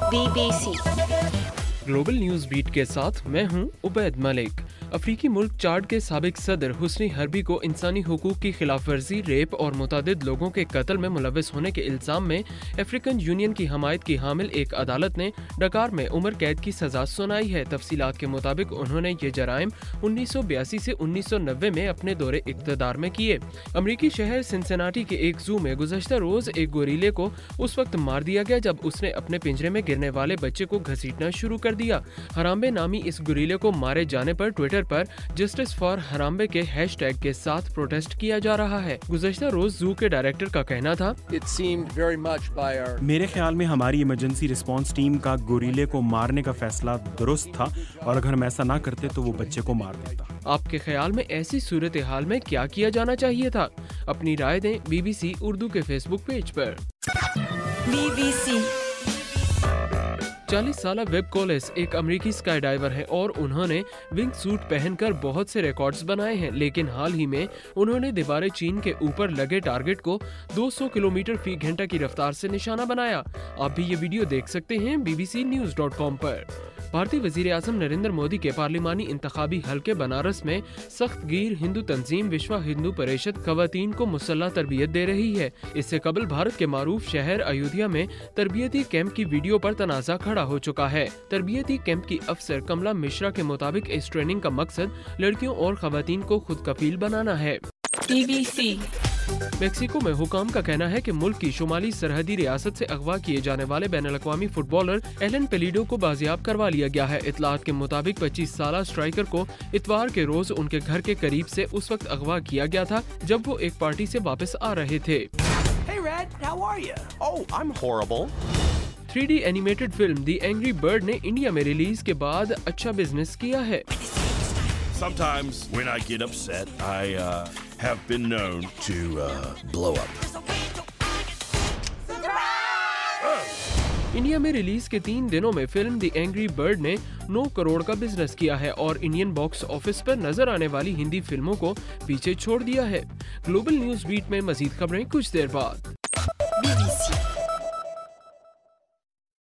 BBC global news beat के साथ मैं हूं उबैद मलिक। अफ्रीकी मुल्क चाड के साबिक सदर हुस्नी हरबी को इंसानी हुकूक की खिलाफ वर्जी, रेप और मुतादिद लोगों के कत्ल में मुलव्वस होने के इल्जाम में अफ्रीकन यूनियन की हमायत की हामिल एक अदालत ने डकार में उम्र कैद की सजा सुनाई है। तफसीलात के मुताबिक उन्होंने ये जराइम 1982 से 1990 में अपने दौरे इक़्तिदार में किए। अमरीकी शहर सिनसिनाटी के एक जू में गुज़श्ता रोज एक गोरीले को उस वक्त मार दिया गया जब उसने अपने पिंजरे में गिरने वाले बच्चे को घसीटना शुरू कर दिया। हराम्बे नामी इस गोरीले को मारे जाने पर ट्विटर पर जस्टिस फॉर हराम्बे के हैशटैग के साथ प्रोटेस्ट किया जा रहा है। गुज़श्ता रोज जू के डायरेक्टर का कहना था, मेरे ख्याल में हमारी इमरजेंसी रिस्पांस टीम का गोरीले को मारने का फैसला दुरुस्त था और अगर हम ऐसा ना करते तो वो बच्चे को मार देता। आपके ख्याल में ऐसी सूरत हाल में क्या किया जाना चाहिए था? अपनी राय दें BBC उर्दू के फेसबुक पेज पर। BBC 40 साला वेब कोलेस एक अमेरिकी स्काई डाइवर है और उन्होंने विंग सूट पहनकर बहुत से रिकॉर्ड्स बनाए हैं, लेकिन हाल ही में उन्होंने दीवार चीन के ऊपर लगे टारगेट को 200 किलोमीटर फी घंटा की रफ्तार से निशाना बनाया। आप भी ये वीडियो देख सकते हैं bbcnews.com पर। भारतीय वजीर आज़म नरेंद्र मोदी के पार्लिमानी इंतखाबी हलके बनारस में सख्त गिर हिंदू तंजीम विश्व हिंदू परिषद खवातीन को मुसल्लह तरबियत दे रही है। इससे कबल भारत के मारूफ शहर अयोध्या में तरबियती कैंप की वीडियो पर तनाज़ा खड़ा हो चुका है। तरबियती कैंप की अफसर कमला मिश्रा के मुताबिक इस ट्रेनिंग का मकसद लड़कियों और खवातीन को खुद कफील बनाना है। BBC मेक्सिको में हुकाम का कहना है कि मुल्क की शुमाली सरहदी रियासत से अगवा किए जाने वाले बैनुल-अक़वामी फुटबॉलर एलन पेलिडो को बाजियाब करवा लिया गया है। इत्तलात के मुताबिक 25 साला स्ट्राइकर को इतवार के रोज उनके घर के करीब से उस वक्त अगवा किया गया था जब वो एक पार्टी से वापस आ रहे थे। Hey Red, how are you? Oh, I'm horrible. 3D animated film the angry bird ने इंडिया में रिलीज के बाद अच्छा बिजनेस किया है। Sometimes when I get upset, I have been known to blow up. India में रिलीज के 3 दिनों में फिल्म द एंग्री बर्ड ने 9 करोड़ का बिजनेस किया है और इंडियन बॉक्स ऑफिस पर नजर आने वाली हिंदी फिल्मों को पीछे छोड़ दिया है। ग्लोबल न्यूज़ बीट में मजीद खबरें कुछ देर बाद। BBC